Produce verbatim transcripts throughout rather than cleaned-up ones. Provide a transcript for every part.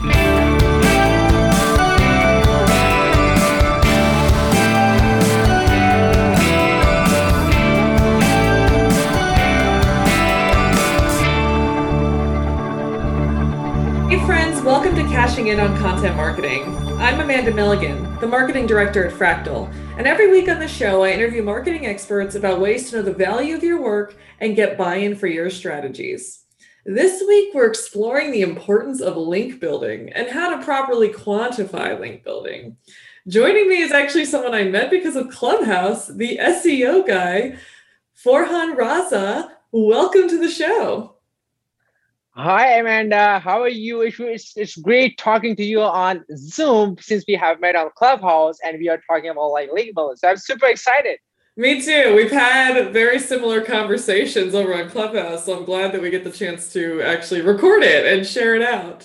Welcome to Cashing In on Content Marketing. I'm Amanda Milligan, the marketing director at Fractal, and every week on the show, I interview marketing experts about ways to know the value of your work and get buy-in for your strategies. This week, we're exploring the importance of link building and how to properly quantify link building. Joining me is actually someone I met because of Clubhouse, the S E O guy, Forhan Raza. Welcome to the show. Hi, Amanda. How are you? It's, it's great talking to you on Zoom since we have met on Clubhouse and we are talking about like link building. So I'm super excited. Me too. We've had very similar conversations over on Clubhouse, so I'm glad that we get the chance to actually record it and share it out.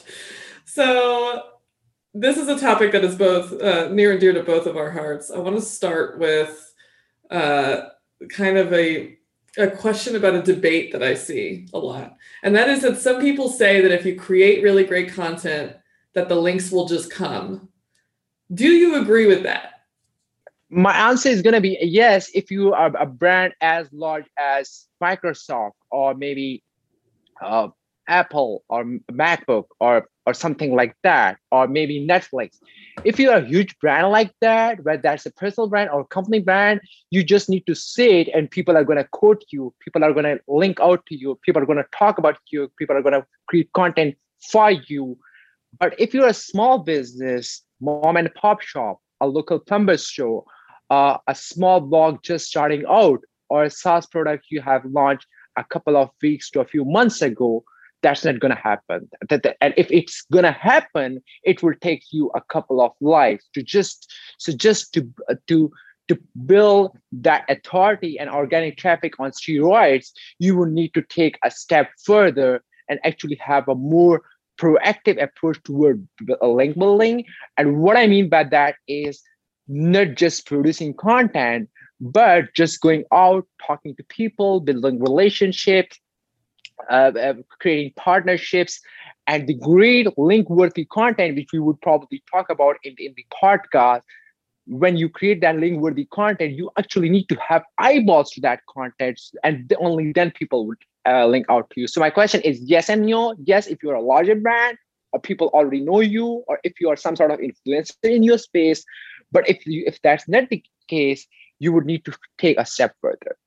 So this is a topic that is both uh, near and dear to both of our hearts. I want to start with uh, kind of a a question about a debate that I see a lot. And that is that some people say that if you create really great content, that the links will just come. Do you agree with that? My answer is going to be yes, if you are a brand as large as Microsoft or maybe uh, Apple or MacBook or or something like that, or maybe Netflix. If you're a huge brand like that, whether that's a personal brand or company brand, you just need to say it and people are going to quote you. People are going to link out to you. People are going to talk about you. People are going to create content for you. But if you're a small business, mom and pop shop, a local plumber store, uh, a small blog just starting out, or a SaaS product you have launched a couple of weeks to a few months ago, that's not going to happen. And if it's going to happen, it will take you a couple of lives to just, so just to, to, to build that authority and organic traffic on steroids, you will need to take a step further and actually have a more proactive approach toward link building. And what I mean by that is not just producing content, but just going out, talking to people, building relationships, Uh, uh, creating partnerships, and the great link-worthy content, which we would probably talk about in, in the podcast. When you create that link-worthy content, you actually need to have eyeballs to that content, and only then people would uh, link out to you. So my question is yes and no. Yes, if you're a larger brand, or people already know you, or if you are some sort of influencer in your space. But if you, if that's not the case, you would need to take a step further.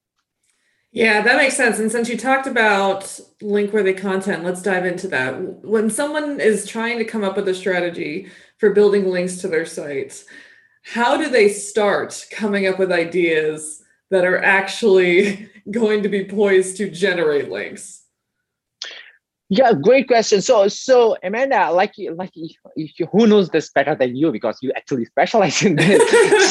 Yeah, that makes sense. And since you talked about link-worthy content, let's dive into that. When someone is trying to come up with a strategy for building links to their sites, how do they start coming up with ideas that are actually going to be poised to generate links? Yeah, great question. So, so Amanda, like, like, who knows this better than you because you actually specialize in this.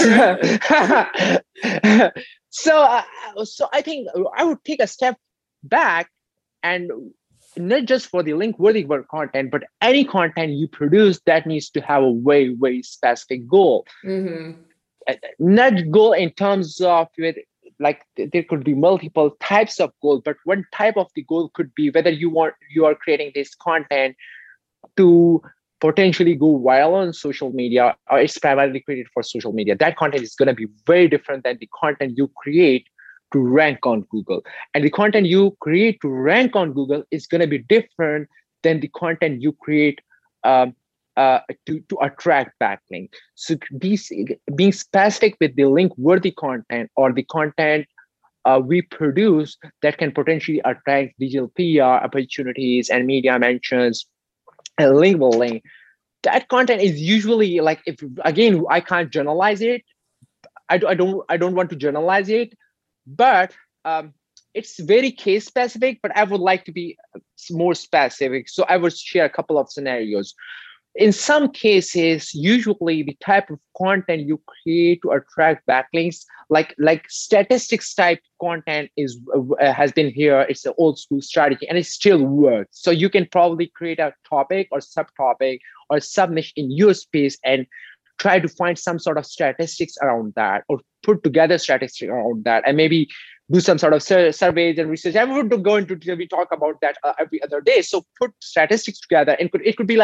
so, uh, so I think I would take a step back, and not just for the link-worthy content, but any content you produce that needs to have a very, very specific goal. Mm-hmm. Not goal in terms of with. Like there could be multiple types of goals, but one type of the goal could be whether you want you are creating this content to potentially go viral on social media, or it's primarily created for social media. That content is going to be very different than the content you create to rank on Google. And the content you create to rank on Google is going to be different than the content you create um, Uh, to, to attract backlink. So be, being specific with the link-worthy content or the content uh, we produce that can potentially attract digital P R opportunities and media mentions and link building. That content is usually like, if again, I can't generalize it. I, I don't I don't want to generalize it, but um, it's very case specific, but I would like to be more specific. So I would share a couple of scenarios. In some cases, usually the type of content you create to attract backlinks, like like statistics type content is uh, has been here. It's an old school strategy and it still works. So you can probably create a topic or subtopic or sub-niche in your space and try to find some sort of statistics around that, or put together statistics around that, and maybe do some sort of sur- surveys and research. I would go into we talk about that uh, every other day. So put statistics together, and could, it could be like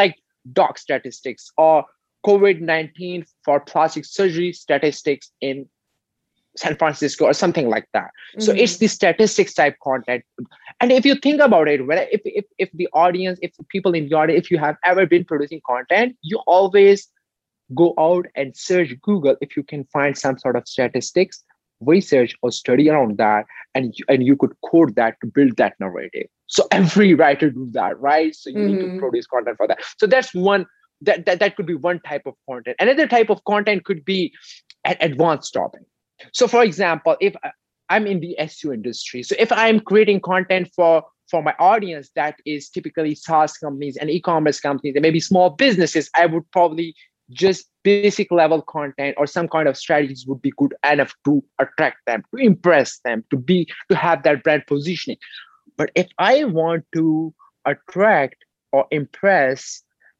doc statistics or COVID nineteen for plastic surgery statistics in San Francisco or something like that. Mm-hmm. So it's the statistics type content. And if you think about it, when if, if if the audience, if the people in the audience, if you have ever been producing content, you always go out and search Google if you can find some sort of statistics, research or study around that, and you, and you could quote that to build that narrative. So every writer do that, right? So you mm-hmm. need to produce content for that. So that's one, that, that, that could be one type of content. Another type of content could be an advanced topic. So for example, if I'm in the S E O industry, so if I'm creating content for, for my audience that is typically SaaS companies and e-commerce companies and maybe small businesses, I would probably just basic level content or some kind of strategies would be good enough to attract them, to impress them, to be, to have that brand positioning. But if I want to attract or impress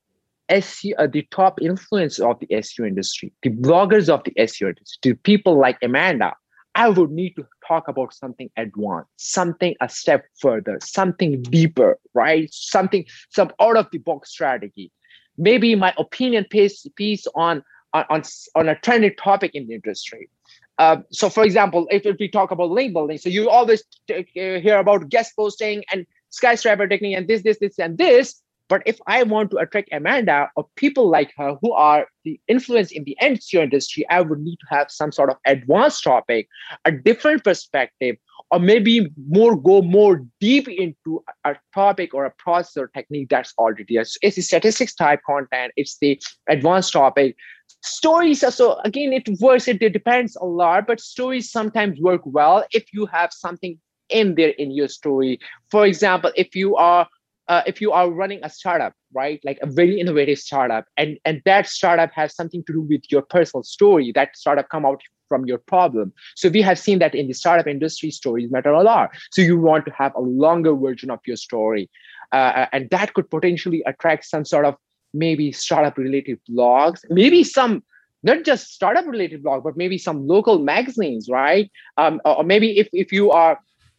S E O, the top influencers of the S E O industry, the bloggers of the S E O industry, the people like Amanda, I would need to talk about something advanced, something a step further, something deeper, right? Something, some out of the box strategy. Maybe my opinion piece, piece on, on, on a trending topic in the industry. Uh, so for example, if, if we talk about link building, so you always t- uh, hear about guest posting and skyscraper technique and this, this, this, and this. But if I want to attract Amanda or people like her who are the influence in the S E O industry, I would need to have some sort of advanced topic, a different perspective, or maybe more go more deep into a topic or a process or technique that's already there. So it's the statistics type content, it's the advanced topic. Stories are, so again, it works, it, it depends a lot, but stories sometimes work well if you have something in there in your story. For example, if you are Uh, if you are running a startup, right, like a very innovative startup, and, and that startup has something to do with your personal story, that startup come out from your problem. So we have seen that in the startup industry, stories matter a lot. So you want to have a longer version of your story. Uh, and that could potentially attract some sort of maybe startup related blogs, maybe some, not just startup related blog, but maybe some local magazines, right? Um, or maybe if, if you are,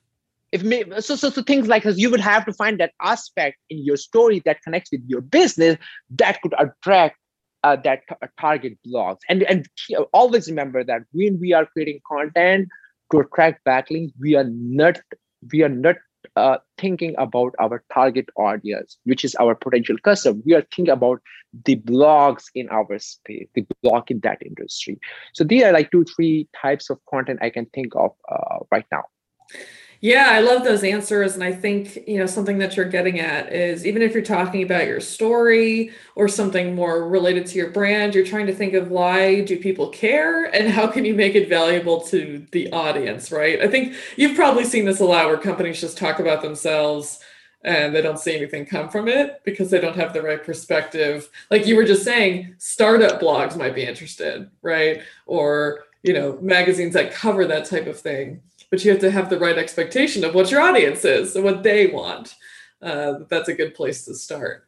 If may, so, so, so things like this, you would have to find that aspect in your story that connects with your business that could attract uh, that t- target blogs. And, and always remember that when we are creating content to attract backlinks, we are not, we are not uh, thinking about our target audience, which is our potential customer. We are thinking about the blogs in our space, the blog in that industry. So these are like two, three types of content I can think of uh, right now. Yeah, I love those answers. And I think, you know, something that you're getting at is even if you're talking about your story or something more related to your brand, you're trying to think of why do people care and how can you make it valuable to the audience, right? I think you've probably seen this a lot where companies just talk about themselves and they don't see anything come from it because they don't have the right perspective. Like you were just saying, startup blogs might be interested, right? Or, you know, magazines that cover that type of thing. But you have to have the right expectation of what your audience is and what they want. Uh, that's a good place to start.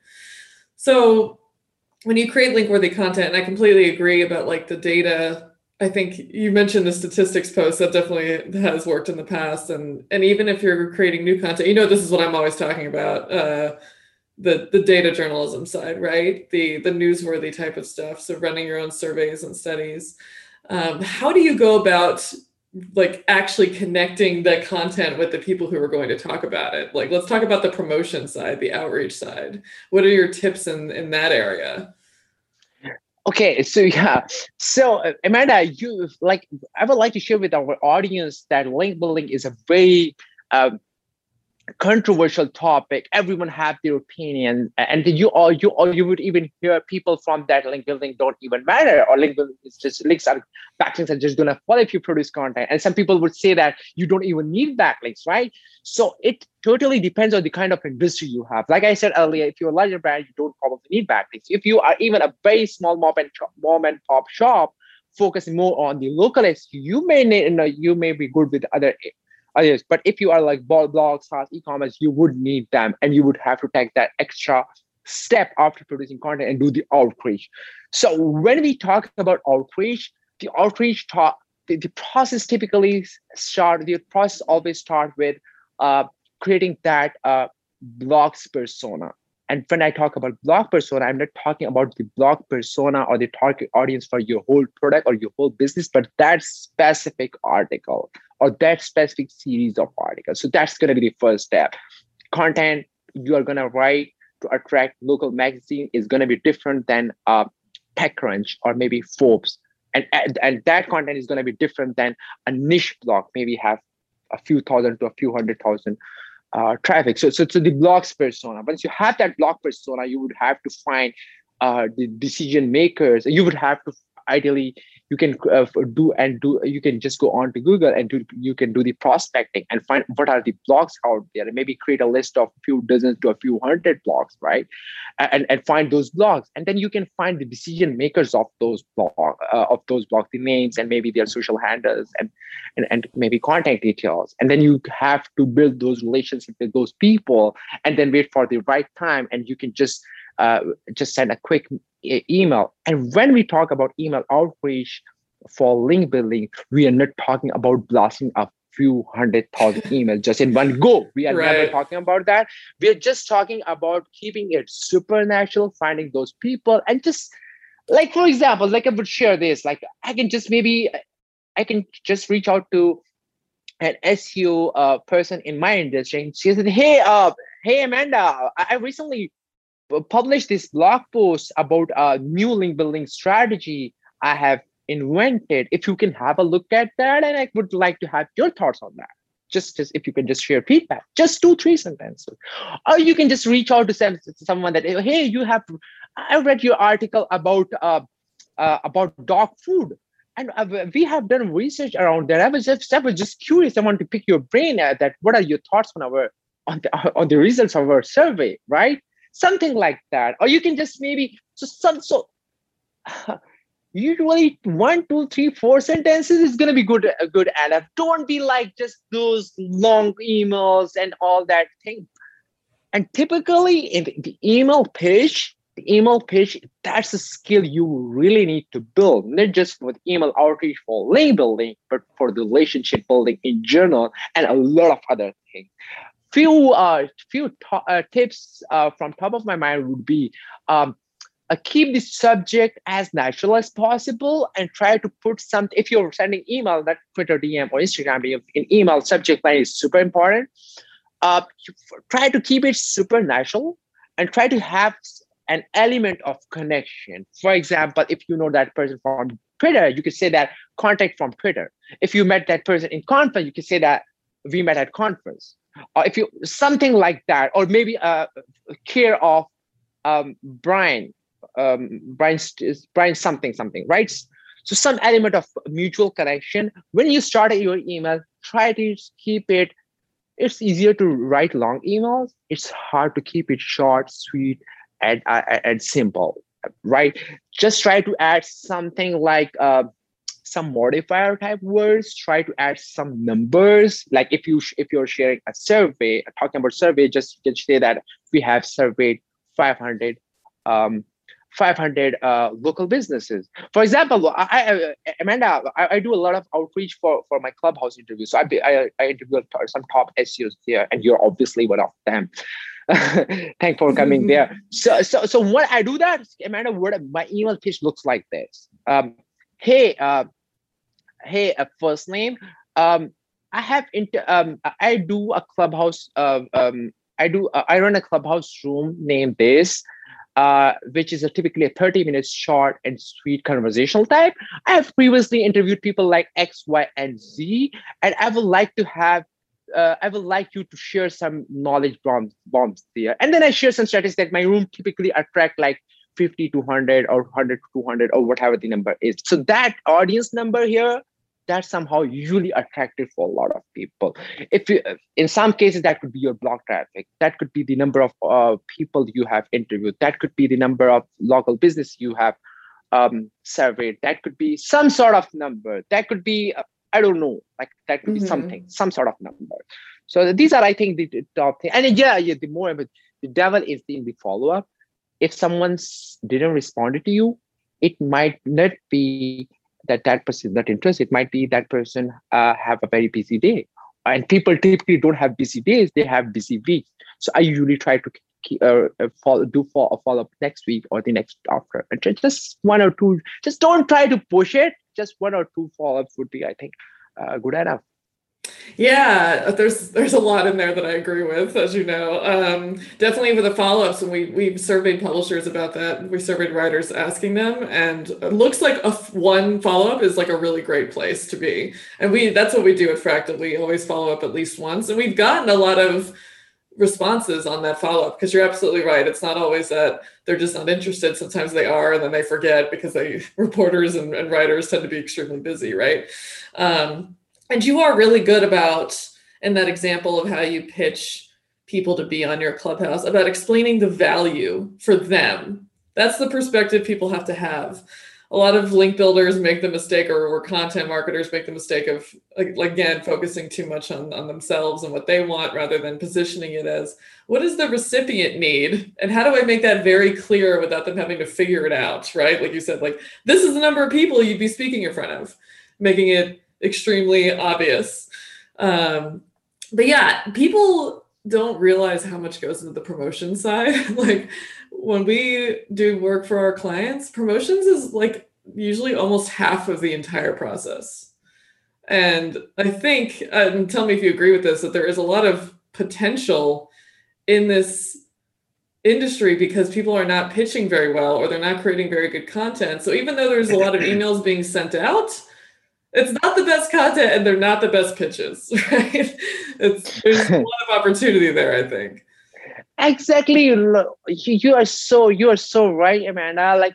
So when you create link-worthy content, and I completely agree about like the data, I think you mentioned the statistics post that definitely has worked in the past. And, and even if you're creating new content, you know, this is what I'm always talking about, uh, the, the data journalism side, right? The, the newsworthy type of stuff. So running your own surveys and studies. Um, how do you go about like actually connecting the content with the people who are going to talk about it? Like, let's talk about the promotion side, the outreach side. What are your tips in, in that area? Okay, so yeah, so uh, Amanda, you like, I would like to share with our audience that link building is a very um, controversial topic. Everyone have their opinion, and you all you all you would even hear people from that link building don't even matter, or link building is just links are backlinks are just gonna fall if you produce content. And some people would say that you don't even need backlinks, right? So it totally depends on the kind of industry you have. Like I said earlier, if you're a larger brand, you don't probably need backlinks. If you are even a very small mom and mom and pop shop focusing more on the local S E O, you may need, you know, you may be good with other others. But if you are like blogs, SaaS, e-commerce, you would need them, and you would have to take that extra step after producing content and do the outreach. So when we talk about outreach, the outreach talk, the, the process typically start. The process always start with uh, creating that uh, blogs persona. And when I talk about blog persona, I'm not talking about the blog persona or the target audience for your whole product or your whole business, but that specific article or that specific series of articles. So that's going to be the first step. Content you are going to write to attract local magazine is going to be different than uh, TechCrunch or maybe Forbes. And, and, and that content is going to be different than a niche blog, maybe have a few thousand to a few hundred thousand uh, traffic. So, so, so the blogs persona, once you have that blog persona, you would have to find uh, the decision makers. You would have to ideally, you can uh, do and do, you can just go on to Google and do, you can do the prospecting and find what are the blogs out there and maybe create a list of a few dozen to a few hundred blogs, right? And, and find those blogs. And then you can find the decision makers of those blog, uh, of those blogs, the names and maybe their social handles and, and, and maybe contact details. And then you have to build those relationships with those people and then wait for the right time. And you can just uh, just send a quick e- email. And when we talk about email outreach for link building, we are not talking about blasting a few hundred thousand emails just in one go. We are right. never talking about that. We are just talking about keeping it supernatural, finding those people and just like, for example, like I would share this, like I can just maybe, I can just reach out to an S E O uh, person in my industry and she said, hey, uh, hey, Amanda, I recently published this blog post about a new link building strategy I have invented. If you can have a look at that, and I would like to have your thoughts on that. Just, just if you can just share feedback, just two, three sentences. Or you can just reach out to some, someone that, hey, you have, I read your article about uh, uh, about dog food. And uh, we have done research around that. I was just, I was just curious. I want to pick your brain at that. What are your thoughts on our on the, on the results of our survey, right? Something like that. Or you can just maybe just some so uh, usually one, two, three, four sentences is gonna be good, a good enough. Don't be like just those long emails and all that thing. And typically in the email pitch, the email pitch, that's a skill you really need to build, not just with email outreach for link building, but for the relationship building in general and a lot of other things. Few uh, few to- uh, tips uh, from top of my mind would be um, uh, keep the subject as natural as possible and try to put some, if you're sending email, that Twitter D M or Instagram D M, in email subject line is super important. Uh, try to keep it super natural and try to have an element of connection. For example, if you know that person from Twitter, you could say that contact from Twitter. If you met that person in conference, you could say that we met at conference. Or if you, something like that, or maybe uh, care of um, Brian, um, Brian, Brian something, something, right? So some element of mutual connection. When you start your email, try to keep it, it's easier to write long emails. It's hard to keep it short, sweet, and, uh, and simple, right? Just try to add something like, uh, some modifier type words, try to add some numbers. Like if you if you're sharing a survey, talking about survey, just you can say that we have surveyed five hundred um, five hundred uh, local businesses. For example, I, I Amanda, I, I do a lot of outreach for, for my Clubhouse interviews. So I I, I interview some top S E Os there, and you're obviously one of them. Thanks for coming there. So so so when I do that, Amanda, what my email pitch looks like this. Um, hey. Uh, Hey, a first name. Um, I have inter- um, I do a clubhouse. Uh, um, I do. Uh, I run a clubhouse room named this, uh, which is a typically a thirty minutes short and sweet conversational type. I have previously interviewed people like X, Y, and Z, and I would like to have. Uh, I would like you to share some knowledge bombs, bombs there, and then I share some statistics that my room typically attract like fifty to one hundred or one hundred to two hundred or whatever the number is. So that audience number here, that's somehow usually attractive for a lot of people. If you, in some cases, that could be your blog traffic. That could be the number of uh, people you have interviewed. That could be the number of local business you have um, surveyed. That could be some sort of number. That could be, uh, I don't know, like that could mm-hmm. be something, some sort of number. So these are, I think, the, the top thing. And yeah, yeah, the more, but the devil is in the follow-up. If someone didn't respond to you, it might not be that that person is not interested. It might be that person uh, have a very busy day. And people typically don't have busy days, they have busy weeks. So I usually try to uh, uh, follow, do follow, follow up next week or the next after. And ju- just one or two. Just don't try to push it. Just one or two follow ups would be, I think, uh, good enough. Yeah, there's there's a lot in there that I agree with, as you know. Um, definitely with the follow-ups, and we we surveyed publishers about that. We surveyed writers asking them, and it looks like a f- one follow-up is like a really great place to be. And we that's what we do at Fractal. We always follow up at least once, and we've gotten a lot of responses on that follow-up because you're absolutely right. It's not always that they're just not interested. Sometimes they are, and then they forget because they reporters and, and writers tend to be extremely busy, right? Um, And you are really good about, in that example of how you pitch people to be on your Clubhouse, about explaining the value for them. That's the perspective people have to have. A lot of link builders make the mistake, or, or content marketers make the mistake of, like, again, focusing too much on, on themselves and what they want rather than positioning it as, what does the recipient need? And how do I make that very clear without them having to figure it out, right? Like you said, like, this is the number of people you'd be speaking in front of, making it extremely obvious. Um, but yeah, people don't realize how much goes into the promotion side. Like when we do work for our clients, promotions is like usually almost half of the entire process. And I think, and tell me if you agree with this, that there is a lot of potential in this industry because people are not pitching very well, or they're not creating very good content. So even though there's a lot of emails being sent out, it's not the best content and they're not the best pitches, right? It's, there's a lot of opportunity there, I think. Exactly. You, you are so you are so right, Amanda. Like,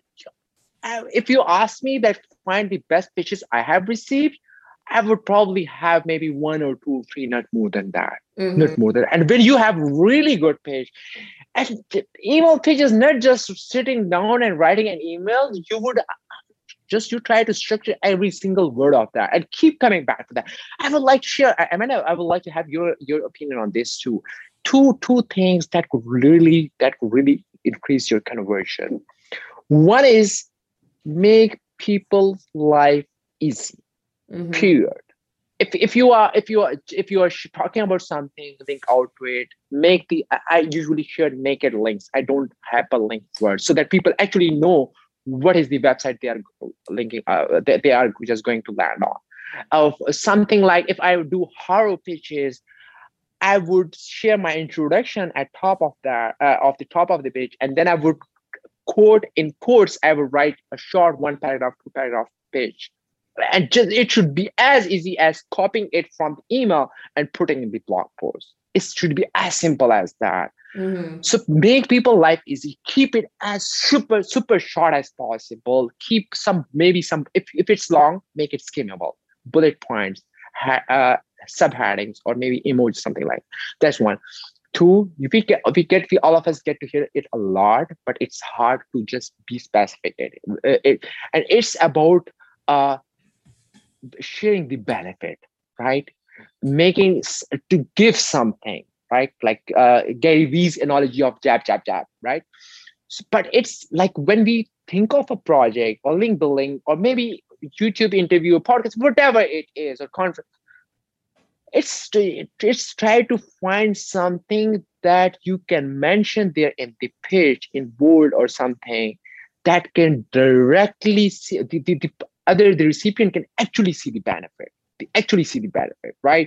if you ask me that find the best pitches I have received, I would probably have maybe one or two, three, not more than that. Mm-hmm. Not more than. And when you have really good pitch, and email pitch is not just sitting down and writing an email. You would just you try to structure every single word of that and keep coming back to that. I would like to share, Amanda, I would like to have your, your opinion on this too. Two, two things that could really, that could really increase your conversion. One is make people's life easy, mm-hmm. period. If, if you are, if you are, if you are talking about something, link out to it, make the, I usually share naked links. I don't have a link word so that people actually know what is the website they are linking, uh, they, they are just going to land on. Of uh, something like, if I would do horror pitches, I would share my introduction at top of that, uh, of the top of the page, and then I would quote in quotes. I would write a short one paragraph, two paragraph page, and just it should be as easy as copying it from the email and putting in the blog post. It should be as simple as that. Mm-hmm. So make people life easy. Keep it as super, super short as possible. Keep some, maybe some, if, if it's long, make it skimmable. Bullet points, ha, uh, subheadings, or maybe emojis, something like that. That's one. Two, we get, we get, we all of us get to hear it a lot, but it's hard to just be specific. It, it, and it's about uh, sharing the benefit, right? Making, to give something. Right, like uh, Gary Vee's analogy of jab, jab, jab, right? So, but it's like when we think of a project or link building or maybe YouTube interview, or podcast, whatever it is, or conference, it's it's try to find something that you can mention there in the pitch in bold or something that can directly see the, the, the other the recipient can actually see the benefit. They actually see the benefit, right?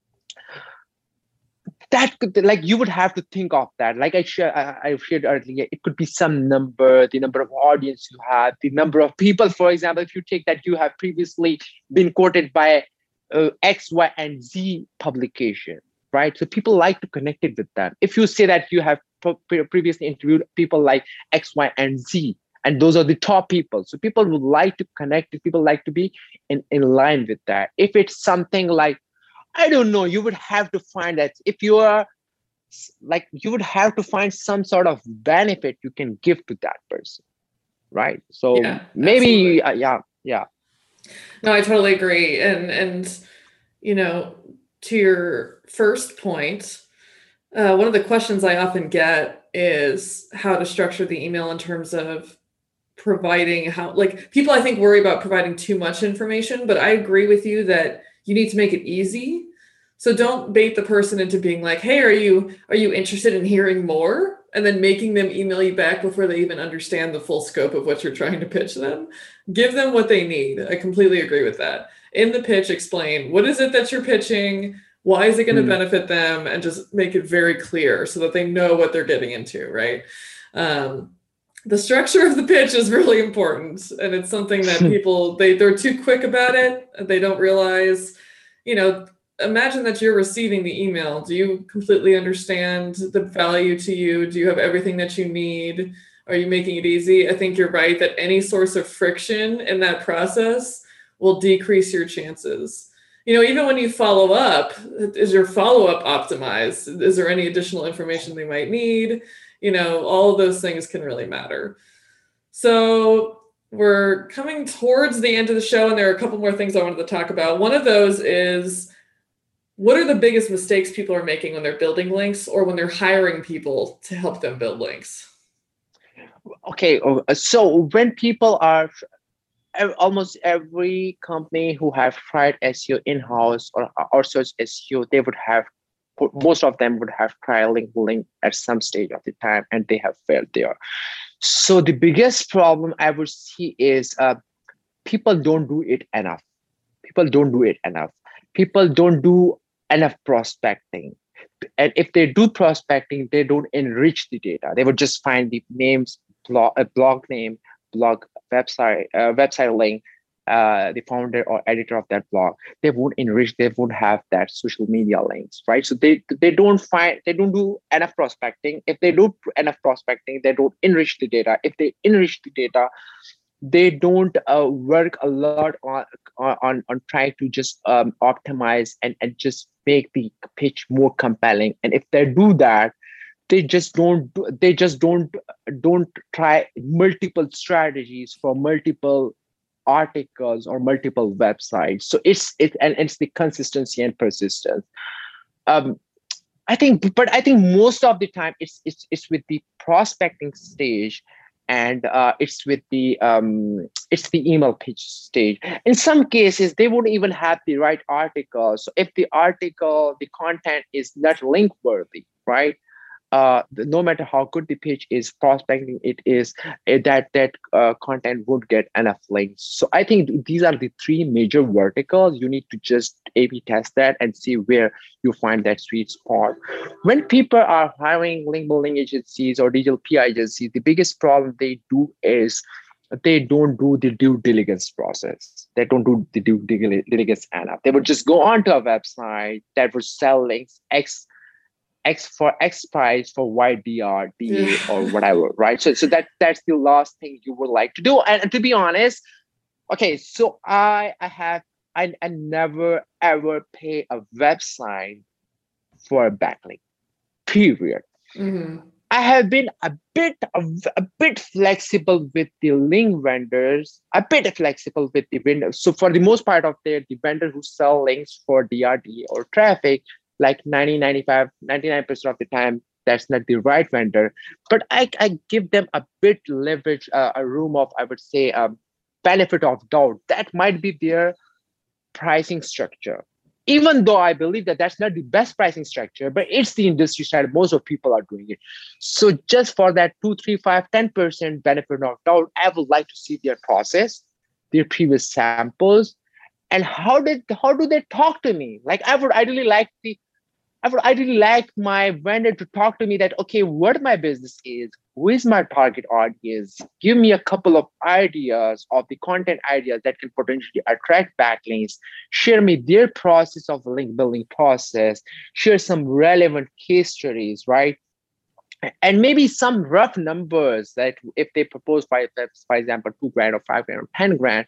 That could, like, you would have to think of that. Like I shared, I shared earlier, it could be some number, the number of audience you have, the number of people. For example, if you take that you have previously been quoted by uh, X, Y, and Z publication, right? So people like to connect it with them. If you say that you have pre- previously interviewed people like X, Y, and Z, and those are the top people, so people would like to connect it. People like to be in, in line with that. If it's something like, I don't know, you would have to find that if you are like, you would have to find some sort of benefit you can give to that person, right? So yeah, maybe, uh, yeah, yeah. No, I totally agree. And, and, you know, to your first point, uh, one of the questions I often get is how to structure the email in terms of providing how, like, people I think worry about providing too much information, but I agree with you that you need to make it easy. So don't bait the person into being like, hey, are you are you interested in hearing more? and then making them email you back before they even understand the full scope of what you're trying to pitch them. Give them what they need. I completely agree with that. In the pitch, explain what is it that you're pitching, why is it going to mm. benefit them, and just make it very clear so that they know what they're getting into, right? Um, the structure of the pitch is really important, and it's something that people, they, they're too quick about it. They don't realize, you know, imagine that you're receiving the email. Do you completely understand the value to you? Do you have everything that you need? Are you making it easy? I think you're right that any source of friction in that process will decrease your chances. You know, even when you follow up, is your follow-up optimized? Is there any additional information they might need? You know, all of those things can really matter. So we're coming towards the end of the show, and there are a couple more things I wanted to talk about. One of those is, what are the biggest mistakes people are making when they're building links or when they're hiring people to help them build links? Okay, so when people are, almost every company who have tried S E O in-house or outsourced S E O, they would have, most of them would have tried link building at some stage of the time, and they have failed there. So the biggest problem I would see is uh, people don't do it enough. People don't do it enough. People don't do enough prospecting. And if they do prospecting, they don't enrich the data. They would just find the names, blog, a blog name, blog website, uh, website link, uh, the founder or editor of that blog. They won't enrich. They won't have that social media links, right? So they they don't find, they don't do enough prospecting. If they do enough prospecting, they don't enrich the data. If they enrich the data, they don't uh, work a lot on on on trying to just um, optimize and and just make the pitch more compelling. And if they do that, they just don't they just don't don't try multiple strategies for multiple articles or multiple websites. So it's it and it's the consistency and persistence. Um, I think, but I think most of the time it's it's it's with the prospecting stage, and uh, it's with the um, it's the email pitch stage. In some cases, they won't even have the right article. So if the article, the content is not link worthy, right? Uh, no matter how good the pitch is, prospecting it is, uh, that that uh, content would get enough links. So I think these are the three major verticals. You need to just A B test that and see where you find that sweet spot. When people are hiring link building agencies or digital P R agencies, the biggest problem they do is they don't do the due diligence process. They don't do the due diligence enough. They would just go onto a website that would sell links X X for X price for Y D R, D A, or whatever, right? So, so that that's the last thing you would like to do. And, and to be honest, okay, so I I have I, I never ever pay a website for a backlink, period. Mm-hmm. I have been a bit a, a bit flexible with the link vendors, a bit flexible with the vendors. So for the most part of the, the vendors who sell links for D R D or traffic, like ninety, ninety-five, ninety-nine percent of the time, that's not the right vendor. But I, I give them a bit leverage, uh, a room of, I would say, um, benefit of doubt. That might be their pricing structure. Even though I believe that that's not the best pricing structure, but it's the industry standard. Most of people are doing it. So just for that two, three, five, ten percent benefit of doubt, I would like to see their process, their previous samples, and how did how do they talk to me? Like I would ideally like the I would ideally like my vendor to talk to me that, okay, what my business is, who is my target audience, give me a couple of ideas of the content ideas that can potentially attract backlinks, share me their process of the link building process, share some relevant case studies, right? And maybe some rough numbers that if they propose, for, for example, two grand or five grand or ten grand,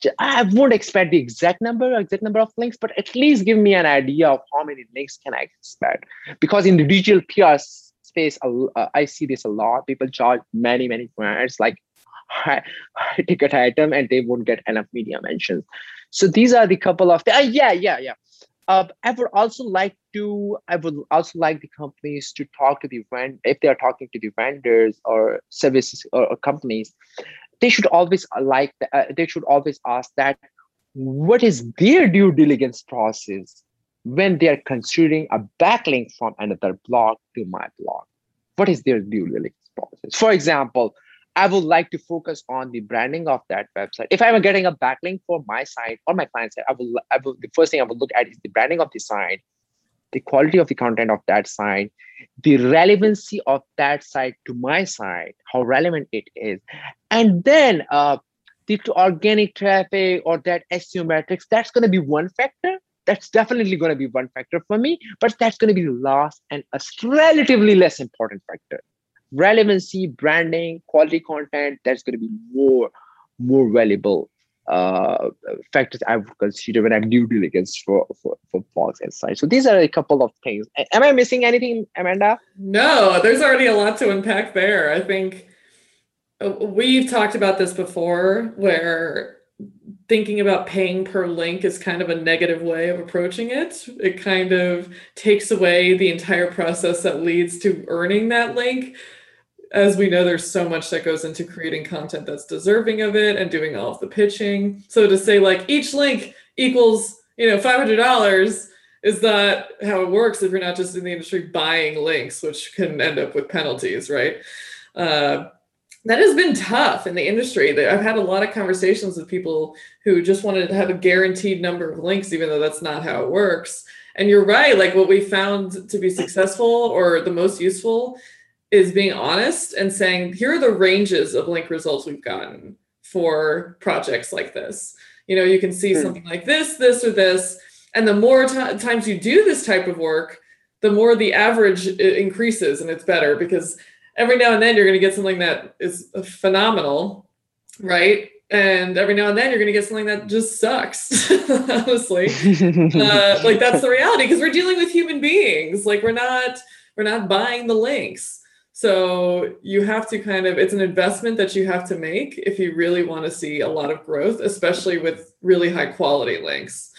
I won't expect the exact number, exact number of links, but at least give me an idea of how many links can I expect. Because in the digital P R space, uh, I see this a lot. People charge many, many brands like high, high ticket item, and they won't get enough media mentions. So these are the couple of, uh, yeah, yeah, yeah. Uh, I would also like to, I would also like the companies to talk to the vendor, if they are talking to the vendors or services or, or companies, they should always like, uh, they should always ask that, what is their due diligence process when they are considering a backlink from another blog to my blog? what is their due diligence process? For example, I would like to focus on the branding of that website. If I'm getting a backlink for my site or my client site, I will, I will, the first thing I will look at is the branding of the site, the quality of the content of that site, the relevancy of that site to my site, how relevant it is. And then uh, the organic traffic or that S E O metrics, that's going to be one factor. That's definitely going to be one factor for me, but that's going to be the last and a relatively less important factor. Relevancy, branding, quality content, that's going to be more, more valuable uh, factors I would consider when I'm due diligence for, for, for blogs and sites. So these are a couple of things. Am I missing anything, Amanda? No, there's already a lot to unpack there. I think we've talked about this before, where thinking about paying per link is kind of a negative way of approaching it. It kind of takes away the entire process that leads to earning that link. As we know, there's so much that goes into creating content that's deserving of it and doing all of the pitching. So to say like each link equals, you know, five hundred dollars is not how it works if you're not just in the industry buying links, which can end up with penalties, right? Uh, that has been tough in the industry. I've had a lot of conversations with people who just wanted to have a guaranteed number of links, even though that's not how it works. And you're right, like what we found to be successful or the most useful is being honest and saying, here are the ranges of link results we've gotten for projects like this. You know, you can see mm. something like this, this, or this. And the more t- times you do this type of work, the more the average increases, and it's better because every now and then you're going to get something that is phenomenal, right? And every now and then you're going to get something that just sucks, honestly. uh, like that's the reality, because we're dealing with human beings. Like we're not, we're not buying the links. So you have to kind of, it's an investment that you have to make if you really want to see a lot of growth, especially with really high quality links.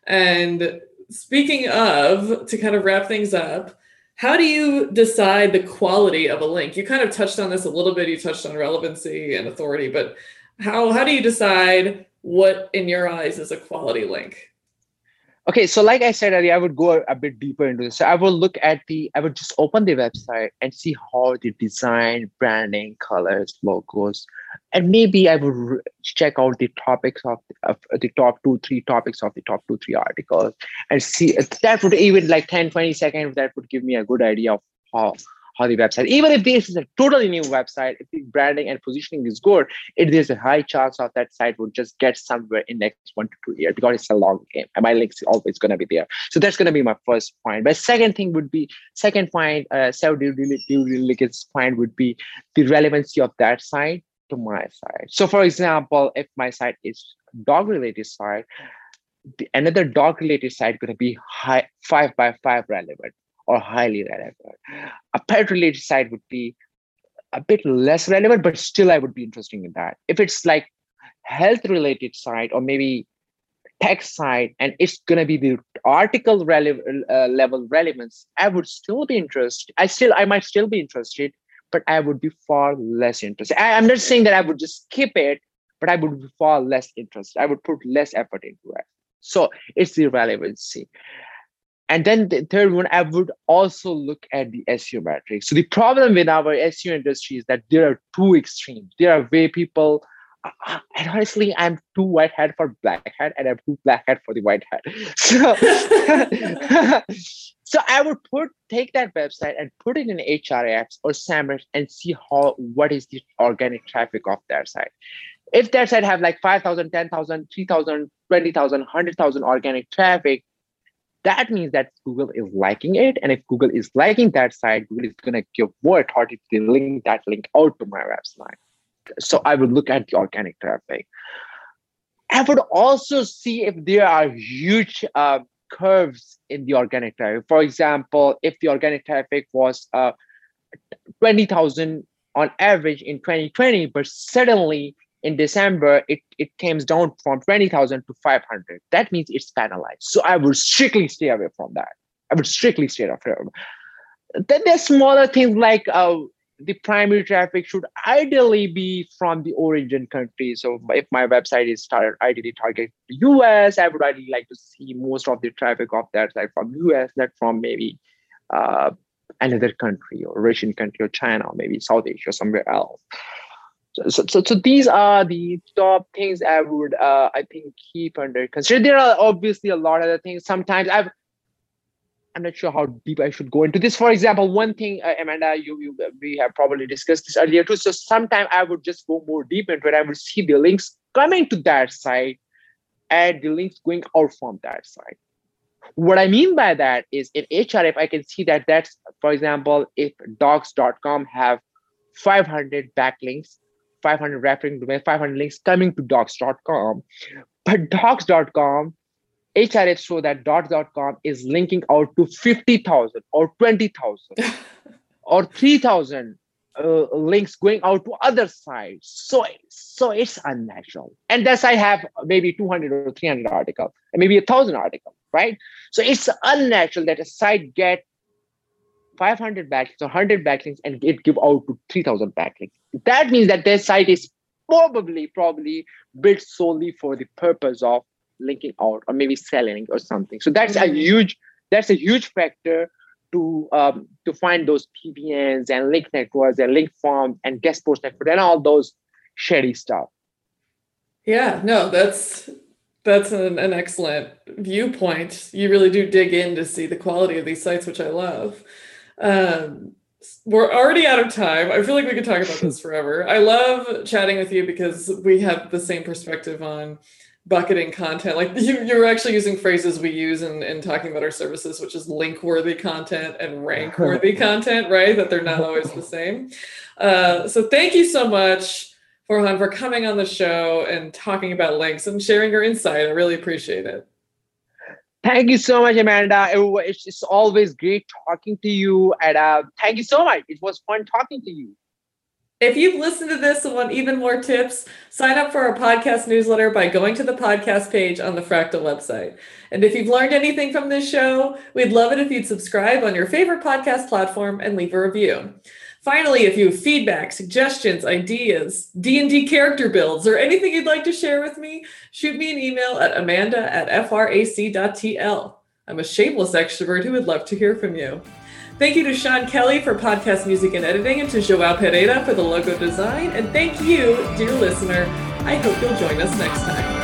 And speaking of, to kind of wrap things up, how do you decide the quality of a link? You kind of touched on this a little bit. You touched on relevancy and authority, but how, how do you decide what in your eyes is a quality link? Okay, so like I said earlier, I would go a bit deeper into this. So I would look at the, I would just open the website and see how the design, branding, colors, logos, and maybe I would re- check out the topics of, of the top two, three topics of the top two, three articles and see that would even like ten, twenty seconds, that would give me a good idea of how, how the website, even if this is a totally new website, if the branding and positioning is good, it there's a high chance of that site would just get somewhere in next one to two years because it's a long game and my links are always going to be there. So that's going to be my first point. My second thing would be, second point, uh, self due diligence point would be the relevancy of that site to my site. So for example, if my site is dog related site, the, another dog related site going to be high, five by five relevant or highly relevant. A pet related site would be a bit less relevant, but still I would be interested in that. If it's like health related site or maybe tech site and it's going to be the article rele- uh, level relevance, I would still be interested. I still, I might still be interested, but I would be far less interested. I, I'm not saying that I would just skip it, but I would be far less interested. I would put less effort into it. So it's the relevancy. And then the third one, I would also look at the S E O metrics. So the problem with our S E O industry is that there are two extremes. There are way people, uh, and honestly, I'm too white hat for black hat, and I'm too black hat for the white hat. So, so I would put take that website and put it in Ahrefs or SEMrush and see how what is the organic traffic of that site. If that site have like five thousand, ten thousand, three thousand, twenty thousand, one hundred thousand organic traffic, that means that Google is liking it. And if Google is liking that site, Google is going to give more authority to link that link out to my website. So I would look at the organic traffic. I would also see if there are huge uh, curves in the organic traffic. For example, if the organic traffic was uh, twenty thousand on average in twenty twenty, but suddenly in December, it, it came down from twenty thousand to five hundred. That means it's penalized. So I would strictly stay away from that. I would strictly stay away from that. Then there's smaller things like uh, the primary traffic should ideally be from the origin country. So if my website is started ideally targeting the U S, I would ideally like to see most of the traffic of that site from U S, not from maybe uh, another country or Russian country or China or maybe South Asia or somewhere else. So, so, so these are the top things I would, uh, I think, keep under consideration. There are obviously a lot of other things. Sometimes I've, I'm not sure how deep I should go into this. For example, one thing, uh, Amanda, you, you, we have probably discussed this earlier too. So sometimes I would just go more deep into it. I would see the links coming to that site and the links going out from that site. What I mean by that is in Ahref, I can see that that's, for example, if docs dot com have five hundred backlinks, five hundred referring domains, five hundred links coming to docs dot com, but docs dot com, Ahref show that docs dot com is linking out to fifty thousand or twenty thousand or three thousand uh, links going out to other sites. So, so it's unnatural. And thus I have maybe two hundred or three hundred articles, and maybe a thousand articles, right? So it's unnatural that a site get five hundred backlinks or one hundred backlinks and it give out to three thousand backlinks. That means that their site is probably, probably built solely for the purpose of linking out or maybe selling or something. So that's mm-hmm. a huge, that's a huge factor to um, to find those P B Ns and link networks and link farms and guest post network and all those shady stuff. Yeah, no, that's that's an, an excellent viewpoint. You really do dig in to see the quality of these sites, which I love. Um, we're already out of time. I feel like we could talk about this forever. I love chatting with you because we have the same perspective on bucketing content. Like you, you're actually using phrases we use in, in talking about our services, which is link-worthy content and rank-worthy content, right? That they're not always the same. Uh, so thank you so much, Farhan, for coming on the show and talking about links and sharing your insight. I really appreciate it. Thank you so much, Amanda. It, it's, it's always great talking to you. And uh, thank you so much. It was fun talking to you. If you've listened to this and want even more tips, sign up for our podcast newsletter by going to the podcast page on the Fractal website. And if you've learned anything from this show, we'd love it if you'd subscribe on your favorite podcast platform and leave a review. Finally, if you have feedback, suggestions, ideas, D and D character builds, or anything you'd like to share with me, shoot me an email at amanda at frac dot t l. I'm a shameless extrovert who would love to hear from you. Thank you to Sean Kelly for podcast music and editing, and to Joao Pereira for the logo design. And thank you, dear listener. I hope you'll join us next time.